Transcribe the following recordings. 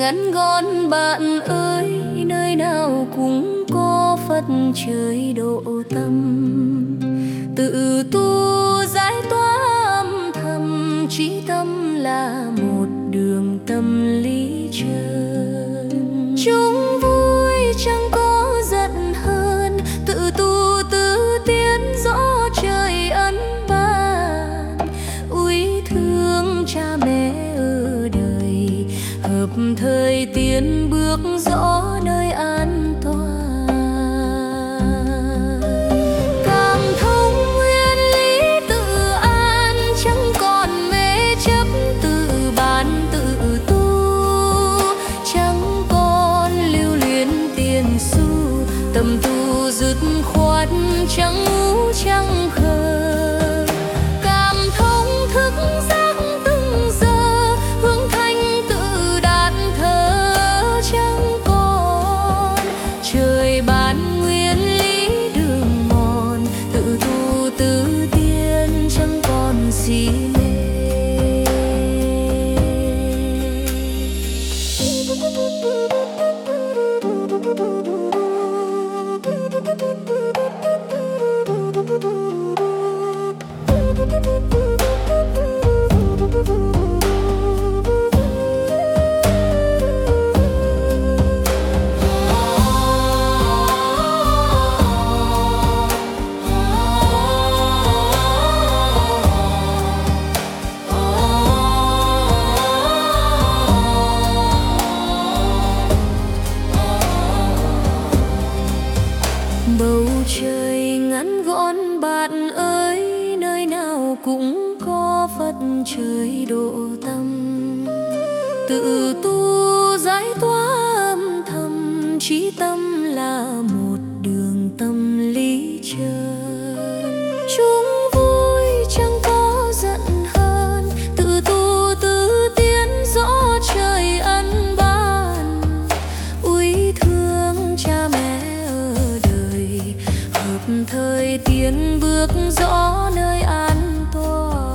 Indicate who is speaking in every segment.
Speaker 1: ngắn gọn bạn ơi, nơi nào cũng có Phật trời độ tâm. Tự tu giải tỏa âm thầm, chí tâm là một đường tâm lý chân. Chúng vui chẳng có giận hờn, tự tu tự tiến rõ trời ân ban. Úy thương cha mẹ ở đời, hợp thời tiến bước rõ nơi an toàn. Cảm thông nguyên lý tự an, chẳng còn mê chấp tự bán tự tu. Chẳng còn lưu luyến tiền xu, tâm tu dứt khoát chẳng ngủ chẳng khờ. Cảm thông thức giác từng giờ, hướng thanh tự đàn thờ. Chẳng còn trời ban nguyên lý đường mòn, tự tu tự tiến chẳng còn si mê. Bầu trời ngắn gọn bạn ơi, nơi nào cũng có Phật trời độ tâm. Tự tu giải tỏa âm thầm, chí tâm là một đường tâm lý chân. Chúng vui chẳng có giận hờn, tự tu tự tiến rõ trời ân ban. Úy thương cha mẹ ở đời, hợp thời tiến bước rõ nơi an toàn.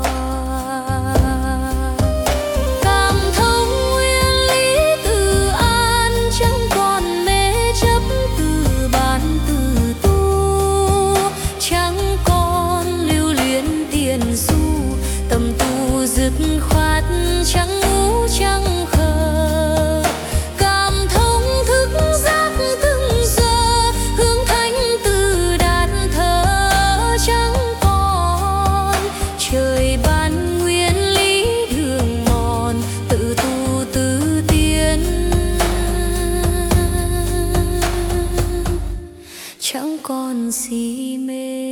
Speaker 1: Cảm thông nguyên lý tự an, chẳng còn mê chấp tự bán tự tu. Chẳng còn lưu luyến tiền xu, tâm tu dứt khoát chẳng ngủ chẳng khờ. Cảm thông thức giác từng giờ, hướng thanh tự đàn thờ. Chẳng còn trời ban nguyên lý đường mòn, tự tu tự tiến chẳng còn si mê.